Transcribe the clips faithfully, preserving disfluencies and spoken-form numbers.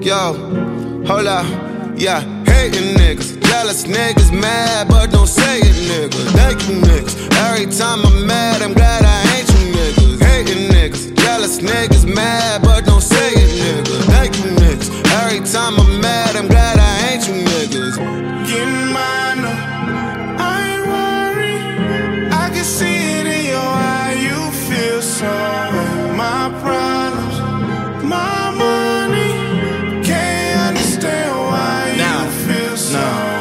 Yo, hold up, yeah, hating niggas, jealous niggas, mad, but don't say it, nigga. Thank you, niggas. Every time I'm mad, I'm glad I ain't you niggas. Hating niggas, jealous niggas, mad, but don't say it, nigga. Thank you, niggas. Every time I'm mad, I'm glad I ain't you niggas. Getting mine, I ain't worried. I can see it in your eye, you feel so. My problems, my money, can't understand why now, you feel so.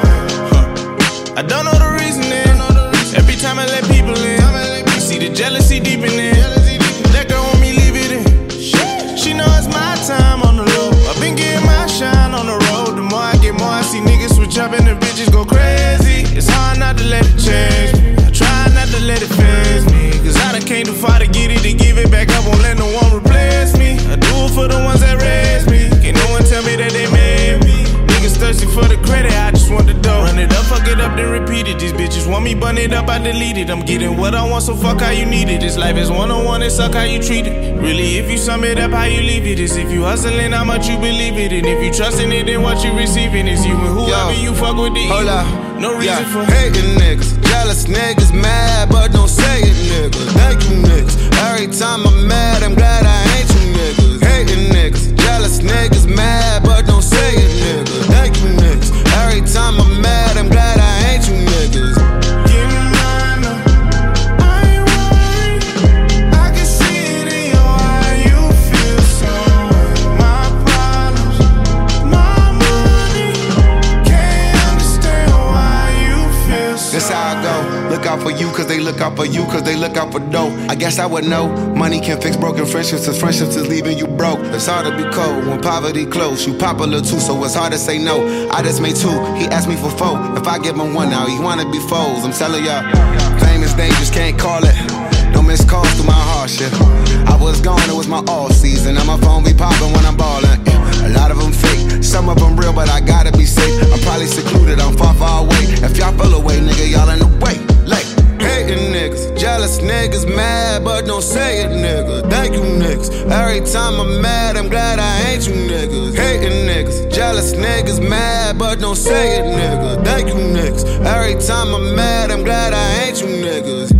Huh. I don't know the reasoning. Every time I let people in, I see the jealousy deepening. That girl want me leave it in. She know it's my time on the low. I've been getting my shine on the road. The more I get more, I see niggas switch up and the bitches go crazy. It's hard not to let it change me. I try not to let it phase me, cause I done came too far to get it, to give it back up. Won't let no one replace me. I do it for the ones that raised me. Can't no one tell me that they made me. Niggas thirsty for the credit, I just want the dough. Run it up, fuck it up, then repeat it. These bitches want me bun it up, I delete it. I'm getting what I want, so fuck how you need it. This life is one-on-one, it suck how you treat it. Really, if you sum it up, how you leave it is if you hustling, how much you believe it. And if you trusting it, then what you receiving is you. And whoever Yo, you fuck with the hold ego. up, No reason yeah, for hating niggas, jealous niggas, mad, but don't say it, nigga. Thank you, niggas. Every time I'm mad, I'm glad I ain't you niggas. Hating niggas, jealous niggas, mad, but don't say it, nigga. Thank you, niggas. Every time I'm mad, I'm glad I ain't you niggas. Getting mine, I ain't worried. I can see it in your eye, you feel so. My problems, my money, can't understand why you feel so. That's how I go. Look out for you, cause they look out for you, cause they look out for dough. I guess I would know. Money can fix broken friendships, cause friendships is leaving you broke. It's hard to be cold when poverty close. You popular too, so it's hard to say no. I just made two, he asked me for four. If I give him one now, he wanna be foes. I'm telling y'all, fame is dangerous, can't call it. Don't miss calls through my hardship. I was gone, it was my off season. Now my phone be popping when I'm ballin'. A lot of them fake, some of them real, but I gotta be safe. I'm probably secluded, I'm far, far away. If y'all fell away, nigga, y'all in the way. Like, hating niggas, jealous niggas, mad, but don't say it, nigga. Thank you, niggas. Every time I'm mad, I'm glad I ain't you niggas. Hating niggas, jealous niggas, mad, but don't say it, nigga. Thank you, niggas. Every time I'm mad, I'm glad I ain't you niggas.